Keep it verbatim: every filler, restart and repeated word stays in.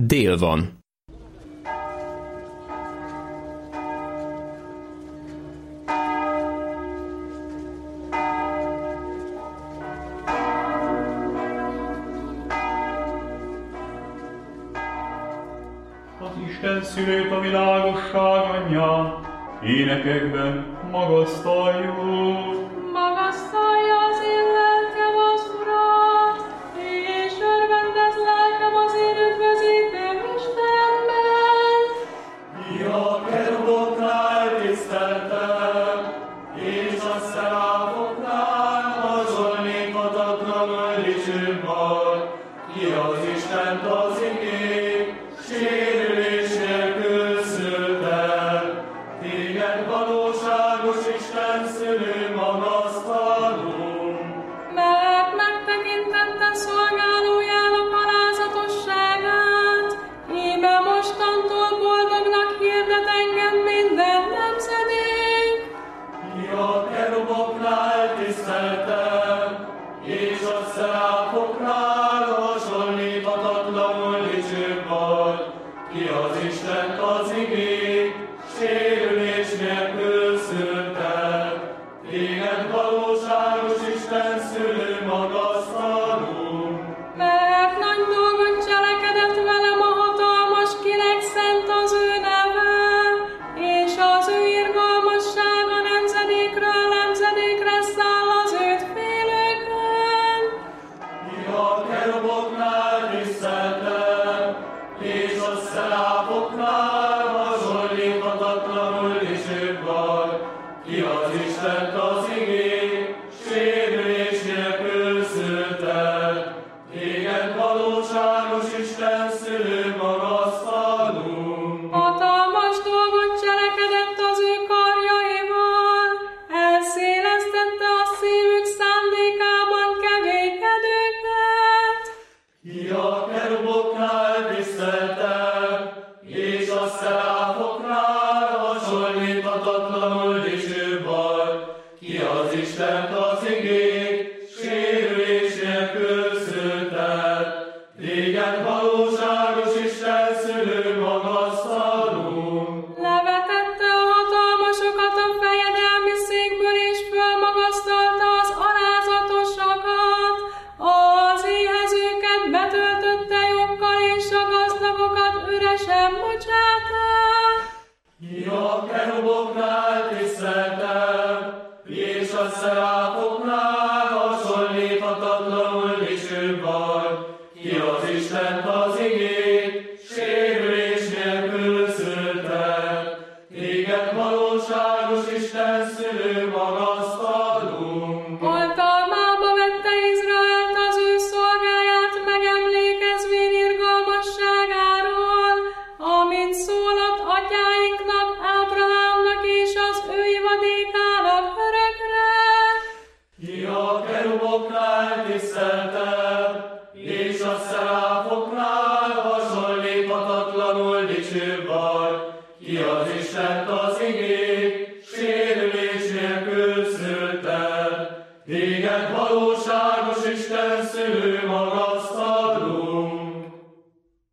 dél van. Isten szülőt, a világosság anyját, énekekben magasztaljuk. Magasztalja az én lelkem az Urat, és örvendez lelkem az én üdvözítő Istenemben. Ja, keruboknál tiszteltem, és a szeráfoknál hasonlíthatatlanul dicsőbb vagy. Ki az Istent az igény, sérülés nélkül szültem. Téged valóságos Isten szülő magasztalunk. Mert megtekintette szolgálójának alázatosságát, íme mostantól boldognak hirdet engem minden nemzedék. Ja, keruboknál tiszteltem, és a szeráfoknál hasonlíthatatlanul dicsőbb vagy. Ki az Istent az igény, sérülés nélkül szültem. Téged valóságos Isten szülő magasztalunk. Mert nagy dolgot cselekedett velem a hatalmas, kinek szent az ő neve, és az ő irgalmassága nemzedékről nemzedékre száll az őt félőkön. Ja, keruboknál tiszteltem, és a szeráfoknál hasonlíthatatlanul dicsőbb vagy. Ki az Istent az igény, sérülés nélkül szülted. Téged valóságos Isten szülő magasztalunk. Hatalmas dolgot cselekedett az ő karjaival, elszélesztette a szívük szándékában keménykedőket. Ja, keruboknál tiszteltem, és a szeráfoknál hasonlíthatatlanul dicsőbb vagy. Ki az Istent az igény, sérülés nélkül szülted. Téged valóságos Isten szülő magasztalunk. Levetette a hatalmasokat a fejedelmi székből, és fölmagasztalta az alázatosakat. Az éhezőket betöltötte joggal, és a gazdagokat üresen bocsátta. Ja, keruboknál tiszteltem, és a szeráfoknál hasonlíthatatlanul dicsőbb vagy. Ki az Istent az igény, sérülés nélkül szülted. Téged valóságos Isten szülő magasztalunk. Oltalmába vette Izraelt az ő szolgáját, megemlékezvén irgalmasságáról, amit szólott atyáinknak, Ábrahámnak és az ő ivadékának örökre. Ja, keruboknál tiszteltem,